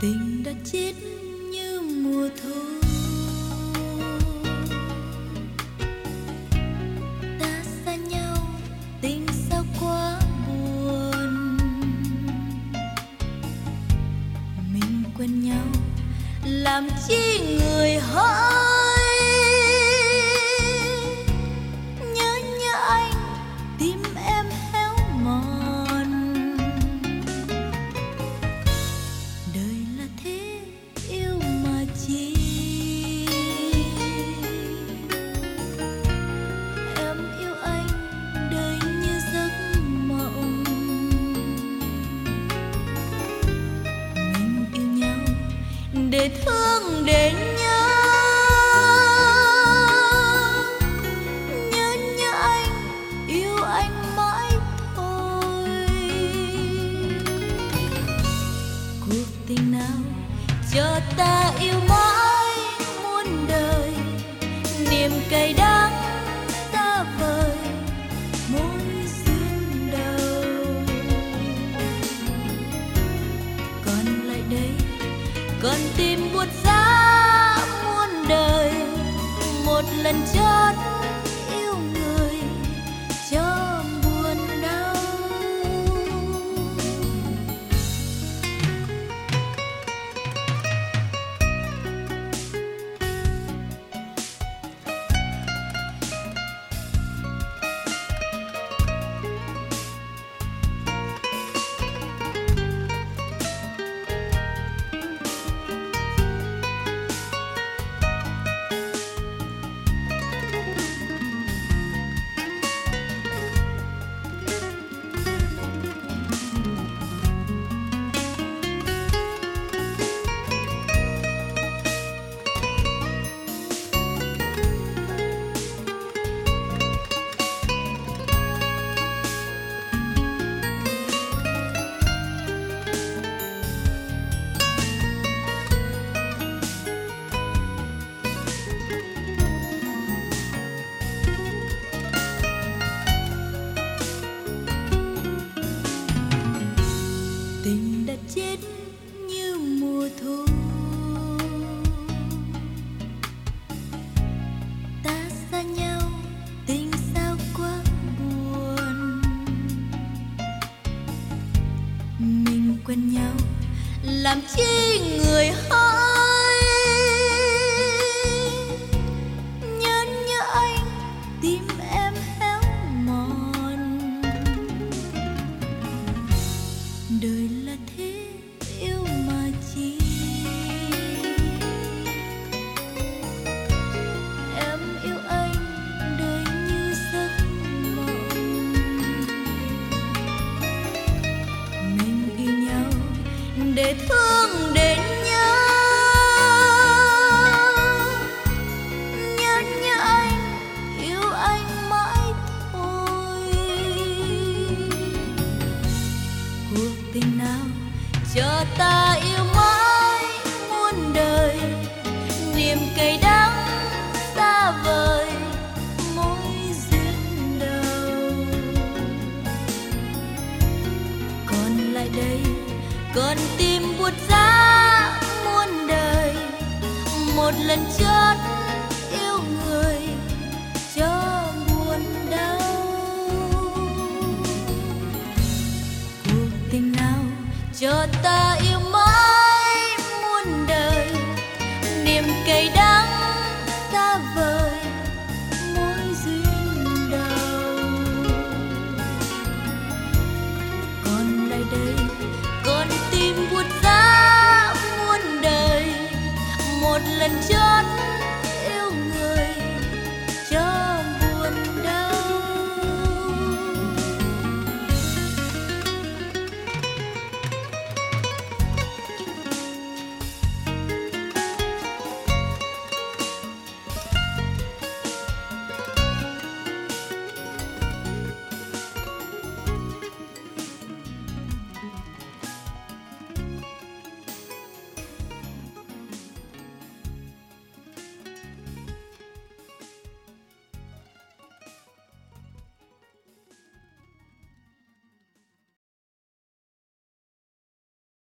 tình đã chết như mùa thu. Ta xa nhau tình sao quá buồn, mình quen nhau làm chi người hỡi. Nhớ nhớ anh tim em héo mòn, đời là thế yêu mà chi. Em yêu anh đời như giấc mộng, mình yêu nhau để thương để nhớ. Nhớ nhớ anh yêu anh mãi thôi. Cuộc tình nào cho ta yêu mãi muôn đời, niềm cay đắng xa vời mối duyên đầu. Còn lại đây con tim buốt giá muôn đời, một lần chót yêu người cho buồn đau. Tình đã chết như mùa thu. Ta xa nhau tình sao quá buồn, mình quen nhau làm chi người hỡi. Nhớ nhớ anh tim em héo mòn, đời là thế yêu mà chi. Em yêu anh đời như giấc mộng, mình yêu nhau để thương để nhớ. Nhớ nhớ anh yêu anh mãi thôi. Cuộc tình nào cho ta yêu mãi muôn đời, niềm cay đắng xa vời mối duyên đầu. Còn lại đây con tim buốt giá muôn đời, một lần chót yêu người cho buồn đau. Cuộc tình nào cho ta